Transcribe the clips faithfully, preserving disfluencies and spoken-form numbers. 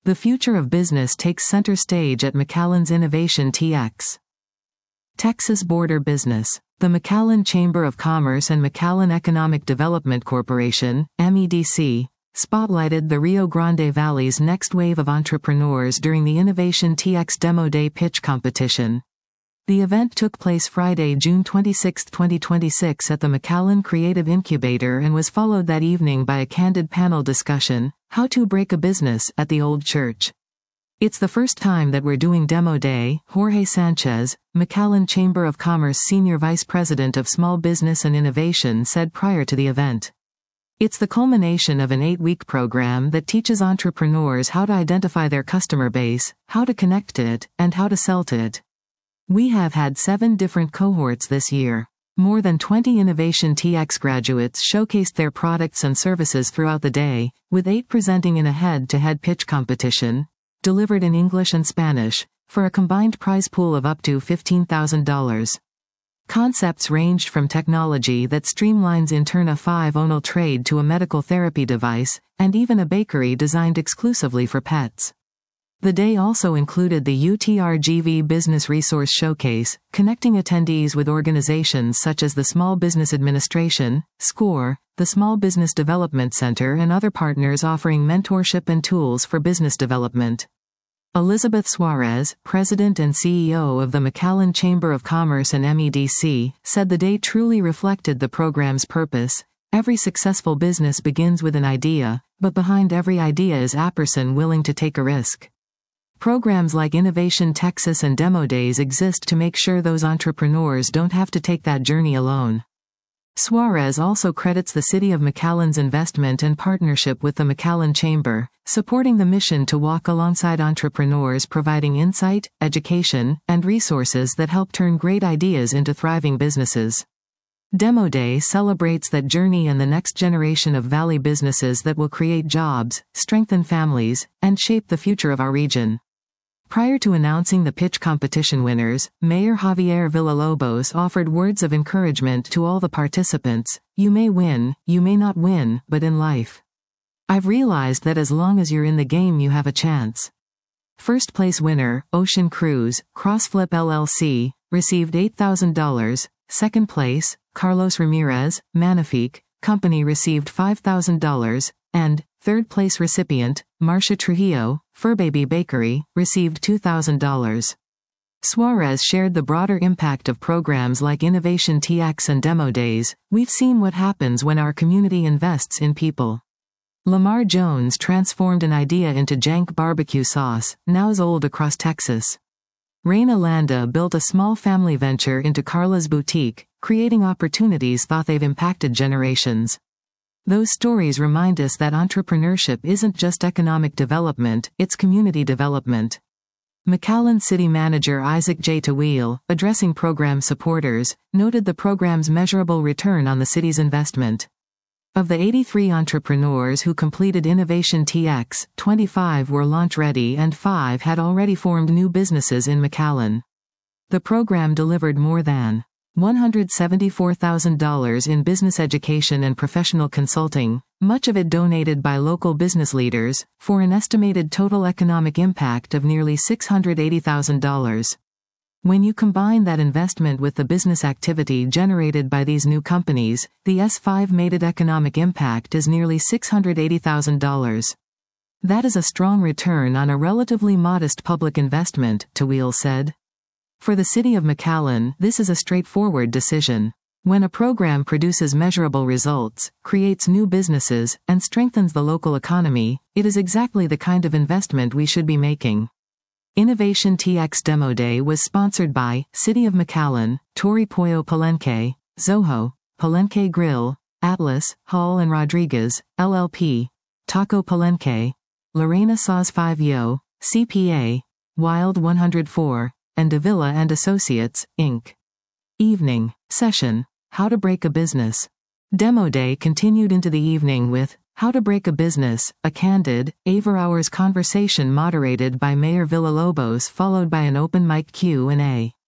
The future of business takes center stage at McAllen's Innovation T X. Texas Border Business. The McAllen Chamber of Commerce and McAllen Economic Development Corporation, M E D C, spotlighted the Rio Grande Valley's next wave of entrepreneurs during the Innovation T X Demo Day pitch competition. The event took place Friday, June twenty-sixth, twenty twenty-six at the McAllen Creative Incubator and was followed that evening by a candid panel discussion, How to Break a Business, at the Old Church. It's the first time that we're doing Demo Day, Jorge Sanchez, McAllen Chamber of Commerce Senior Vice President of Small Business and Innovation, said prior to the event. It's the culmination of an eight-week program that teaches entrepreneurs how to identify their customer base, how to connect to it, and how to sell to it. We have had seven different cohorts this year. More than twenty Innovation T X graduates showcased their products and services throughout the day, with eight presenting in a head-to-head pitch competition, delivered in English and Spanish, for a combined prize pool of up to fifteen thousand dollars. Concepts ranged from technology that streamlines Interna five-onal trade to a medical therapy device, and even a bakery designed exclusively for pets. The day also included the U T R G V Business Resource Showcase, connecting attendees with organizations such as the Small Business Administration, SCORE, the Small Business Development Center, and other partners offering mentorship and tools for business development. Elizabeth Suarez, President and C E O of the McAllen Chamber of Commerce and M E D C, said the day truly reflected the program's purpose. Every successful business begins with an idea, but behind every idea is a person willing to take a risk. Programs like Innovation Texas and Demo Days exist to make sure those entrepreneurs don't have to take that journey alone. Suarez also credits the City of McAllen's investment and partnership with the McAllen Chamber, supporting the mission to walk alongside entrepreneurs, providing insight, education, and resources that help turn great ideas into thriving businesses. Demo Day celebrates that journey and the next generation of Valley businesses that will create jobs, strengthen families, and shape the future of our region. Prior to announcing the pitch competition winners, Mayor Javier Villalobos offered words of encouragement to all the participants. You may win, you may not win, but in life, I've realized that as long as you're in the game you have a chance. First place winner, Ocean Cruise, Crossflip L L C, received eight thousand dollars. Second place, Carlos Ramirez, Magnifique Company, received five thousand dollars, and third place recipient, Marcia Trujillo, Furbaby Bakery, received two thousand dollars. Suarez shared the broader impact of programs like Innovation T X and Demo Days. We've seen what happens when our community invests in people. Lamar Jones transformed an idea into Jank barbecue sauce, now sold across Texas. Reina Landa built a small family venture into Carla's Boutique, creating opportunities thought they've impacted generations. Those stories remind us that entrepreneurship isn't just economic development, it's community development. McAllen City Manager Isaac J. Tawil, addressing program supporters, noted the program's measurable return on the city's investment. Of the eighty-three entrepreneurs who completed Innovation T X, twenty-five were launch-ready and five had already formed new businesses in McAllen. The program delivered more than one hundred seventy-four thousand dollars in business education and professional consulting, much of it donated by local business leaders, for an estimated total economic impact of nearly six hundred eighty thousand dollars. When you combine that investment with the business activity generated by these new companies, the estimated economic impact is nearly six hundred eighty thousand dollars. That is a strong return on a relatively modest public investment, Tawil said. For the City of McAllen, this is a straightforward decision. When a program produces measurable results, creates new businesses, and strengthens the local economy, it is exactly the kind of investment we should be making. Innovation T X Demo Day was sponsored by City of McAllen, Torre Pollo Palenque, Zoho, Palenque Grill, Atlas, Hall and Rodriguez, L L P, Taco Palenque, Lorena Saws five Yo, C P A, Wild one oh four, and Davila and Associates, Incorporated. Evening session. How to Break a Business. Demo Day continued into the evening with How to Break a Business, a candid, eight-hours conversation moderated by Mayor Villalobos, followed by an open mic Q and A.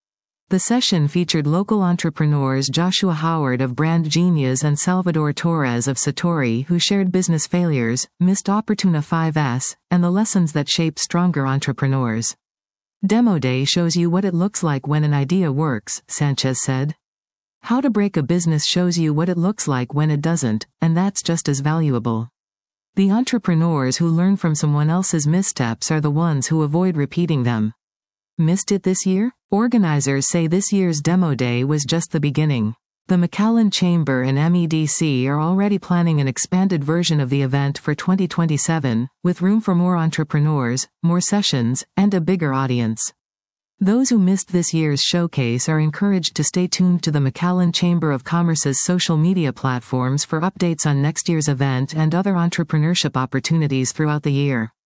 The session featured local entrepreneurs Joshua Howard of Brand Genius and Salvador Torres of Satori, who shared business failures, missed opportunity five S, and the lessons that shape stronger entrepreneurs. Demo Day shows you what it looks like when an idea works, Sanchez said. How to break a business shows you what it looks like when it doesn't, and that's just as valuable. The entrepreneurs who learn from someone else's missteps are the ones who avoid repeating them. Missed it this year? Organizers say this year's Demo Day was just the beginning. The McAllen Chamber and M E D C are already planning an expanded version of the event for twenty twenty-seven, with room for more entrepreneurs, more sessions, and a bigger audience. Those who missed this year's showcase are encouraged to stay tuned to the McAllen Chamber of Commerce's social media platforms for updates on next year's event and other entrepreneurship opportunities throughout the year.